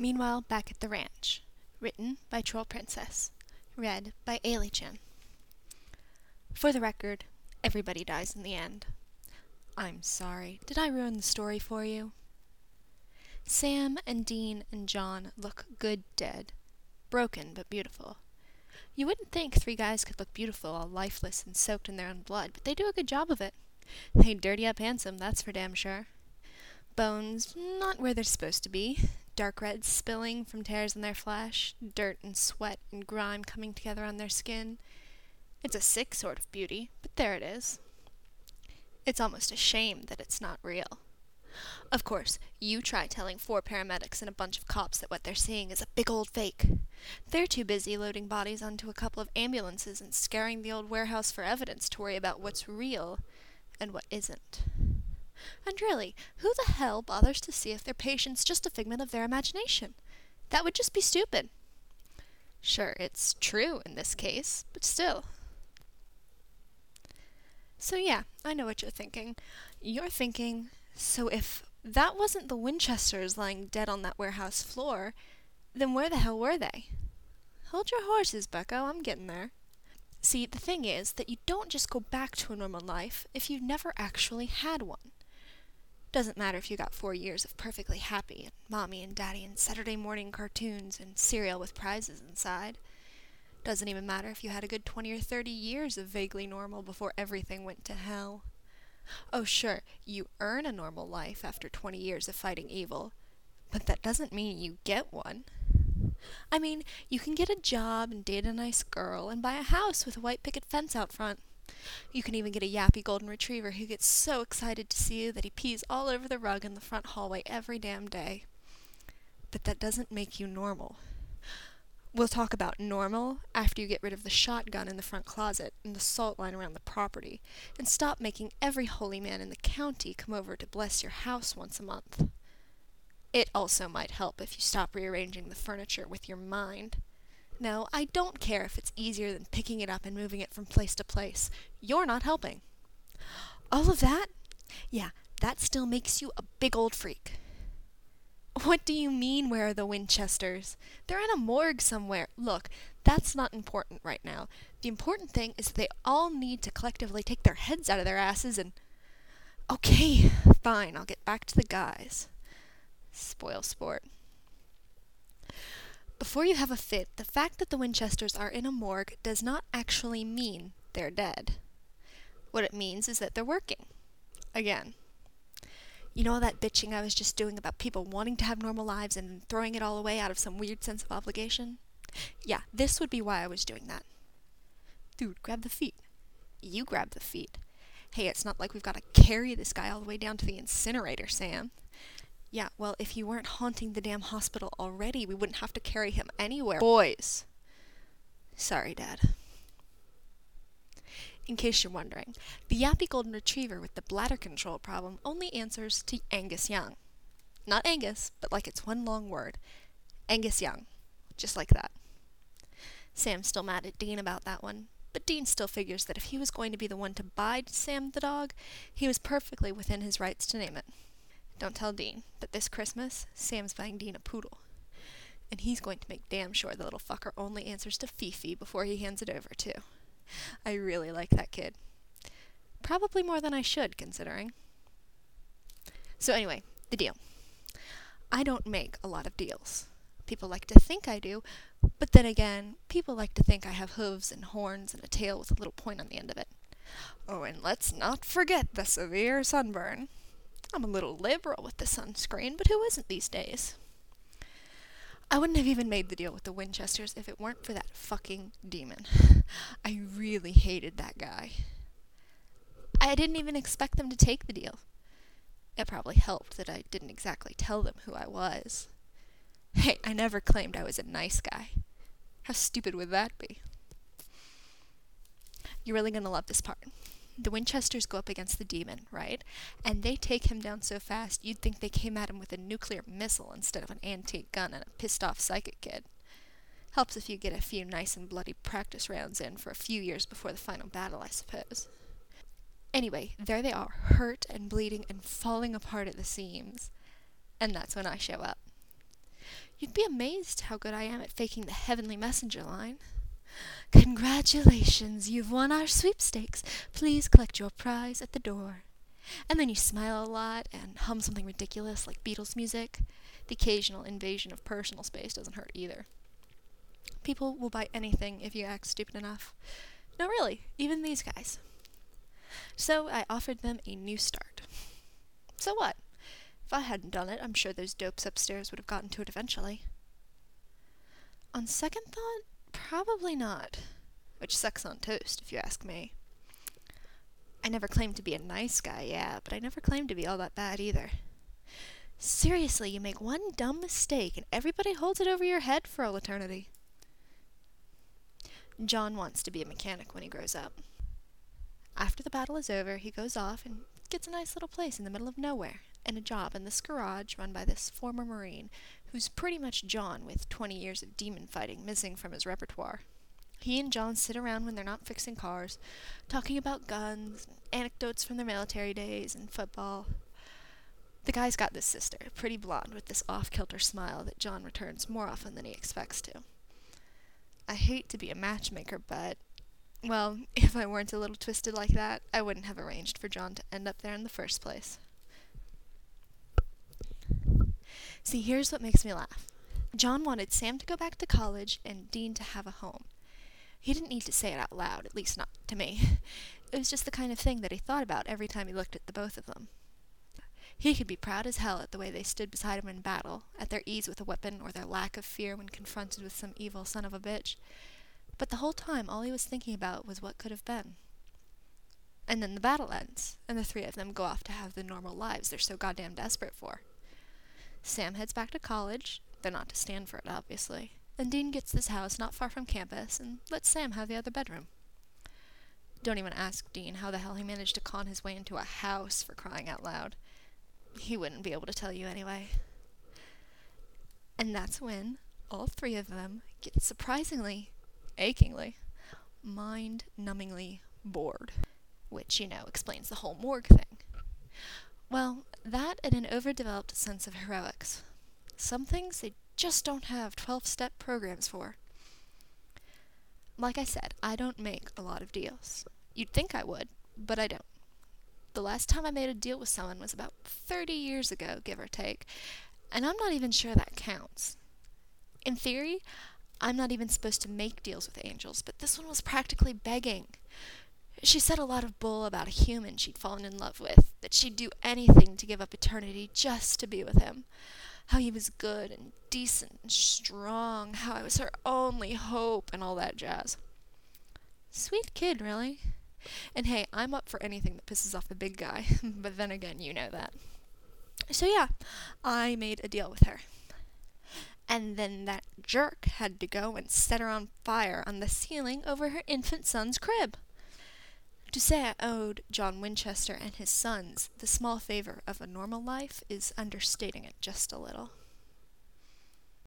Meanwhile, back at the ranch. Written by Troll Princess. Read by Ailey-chan. For the record, everybody dies in the end. I'm sorry, did I ruin the story for you? Sam and Dean and John look good dead. Broken but beautiful. You wouldn't think 3 guys could look beautiful all lifeless and soaked in their own blood, but they do a good job of it. They dirty up handsome, that's for damn sure. Bones not where they're supposed to be. Dark red spilling from tears in their flesh, dirt and sweat and grime coming together on their skin. It's a sick sort of beauty, but there it is. It's almost a shame that it's not real. Of course, you try telling 4 paramedics and a bunch of cops that what they're seeing is a big old fake. They're too busy loading bodies onto a couple of ambulances and scouring the old warehouse for evidence to worry about what's real and what isn't. And really, who the hell bothers to see if their patient's just a figment of their imagination? That would just be stupid. Sure, it's true in this case, but still. So yeah, I know what you're thinking. You're thinking, so if that wasn't the Winchesters lying dead on that warehouse floor, then where the hell were they? Hold your horses, bucko, I'm getting there. See, the thing is that you don't just go back to a normal life if you've never actually had one. Doesn't matter if you got 4 years of perfectly happy and mommy and daddy and Saturday morning cartoons and cereal with prizes inside. Doesn't even matter if you had a good 20 or 30 years of vaguely normal before everything went to hell. Oh sure, you earn a normal life after 20 years of fighting evil, but that doesn't mean you get one. I mean, you can get a job and date a nice girl and buy a house with a white picket fence out front. You can even get a yappy golden retriever who gets so excited to see you that he pees all over the rug in the front hallway every damn day. But that doesn't make you normal. We'll talk about normal after you get rid of the shotgun in the front closet and the salt line around the property, and stop making every holy man in the county come over to bless your house once a month. It also might help if you stop rearranging the furniture with your mind. No, I don't care if it's easier than picking it up and moving it from place to place. You're not helping. All of that? Yeah, that still makes you a big old freak. What do you mean, where are the Winchesters? They're in a morgue somewhere. Look, that's not important right now. The important thing is that they all need to collectively take their heads out of their asses and... Okay, fine, I'll get back to the guys. Spoil sport. Before you have a fit, the fact that the Winchesters are in a morgue does not actually mean they're dead. What it means is that they're working. Again. You know all that bitching I was just doing about people wanting to have normal lives and throwing it all away out of some weird sense of obligation? Yeah, this would be why I was doing that. Dude, grab the feet. You grab the feet. Hey, it's not like we've got to carry this guy all the way down to the incinerator, Sam. Yeah, well, if you weren't haunting the damn hospital already, we wouldn't have to carry him anywhere. Boys! Sorry, Dad. In case you're wondering, the yappy golden retriever with the bladder control problem only answers to Angus Young. Not Angus, but like it's one long word. Angus Young. Just like that. Sam's still mad at Dean about that one, but Dean still figures that if he was going to be the one to buy Sam the dog, he was perfectly within his rights to name it. Don't tell Dean, but this Christmas, Sam's buying Dean a poodle. And he's going to make damn sure the little fucker only answers to Fifi before he hands it over, too. I really like that kid. Probably more than I should, considering. So anyway, the deal. I don't make a lot of deals. People like to think I do, but then again, people like to think I have hooves and horns and a tail with a little point on the end of it. Oh, and let's not forget the severe sunburn. I'm a little liberal with the sunscreen, but who isn't these days? I wouldn't have even made the deal with the Winchesters if it weren't for that fucking demon. I really hated that guy. I didn't even expect them to take the deal. It probably helped that I didn't exactly tell them who I was. Hey, I never claimed I was a nice guy. How stupid would that be? You're really gonna love this part. The Winchesters go up against the demon, right? And they take him down so fast you'd think they came at him with a nuclear missile instead of an antique gun and a pissed-off psychic kid. Helps if you get a few nice and bloody practice rounds in for a few years before the final battle, I suppose. Anyway, there they are, hurt and bleeding and falling apart at the seams. And that's when I show up. You'd be amazed how good I am at faking the heavenly messenger line. Congratulations, you've won our sweepstakes. Please collect your prize at the door. And then you smile a lot and hum something ridiculous like Beatles music. The occasional invasion of personal space doesn't hurt either. People will buy anything if you act stupid enough. No, really, even these guys. So I offered them a new start. So what? If I hadn't done it, I'm sure those dopes upstairs would have gotten to it eventually. On second thought, probably not. Which sucks on toast, if you ask me. I never claimed to be a nice guy, yeah, but I never claimed to be all that bad either. Seriously, you make one dumb mistake and everybody holds it over your head for all eternity. John wants to be a mechanic when he grows up. After the battle is over, he goes off and gets a nice little place in the middle of nowhere, and a job in this garage run by this former Marine, who's pretty much John with 20 years of demon fighting missing from his repertoire. He and John sit around when they're not fixing cars, talking about guns, anecdotes from their military days, and football. The guy's got this sister, pretty blonde, with this off-kilter smile that John returns more often than he expects to. I hate to be a matchmaker, but, well, if I weren't a little twisted like that, I wouldn't have arranged for John to end up there in the first place. See, here's what makes me laugh. John wanted Sam to go back to college and Dean to have a home. He didn't need to say it out loud, at least not to me. It was just the kind of thing that he thought about every time he looked at the both of them. He could be proud as hell at the way they stood beside him in battle, at their ease with a weapon or their lack of fear when confronted with some evil son of a bitch. But the whole time all he was thinking about was what could have been. And then the battle ends, and the three of them go off to have the normal lives they're so goddamn desperate for. Sam heads back to college, though not to Stanford, obviously, and Dean gets this house not far from campus and lets Sam have the other bedroom. Don't even ask Dean how the hell he managed to con his way into a house, for crying out loud. He wouldn't be able to tell you anyway. And that's when all three of them get surprisingly, achingly, mind-numbingly bored. Which, explains the whole morgue thing. Well, that and an overdeveloped sense of heroics. Some things they just don't have 12-step programs for. Like I said, I don't make a lot of deals. You'd think I would, but I don't. The last time I made a deal with someone was about 30 years ago, give or take, and I'm not even sure that counts. In theory, I'm not even supposed to make deals with angels, but this one was practically begging. She said a lot of bull about a human she'd fallen in love with, that she'd do anything to give up eternity just to be with him. How he was good and decent and strong, how I was her only hope, and all that jazz. Sweet kid, really. And hey, I'm up for anything that pisses off the big guy, but then again, you know that. So yeah, I made a deal with her. And then that jerk had to go and set her on fire on the ceiling over her infant son's crib. To say I owed John Winchester and his sons the small favor of a normal life is understating it just a little.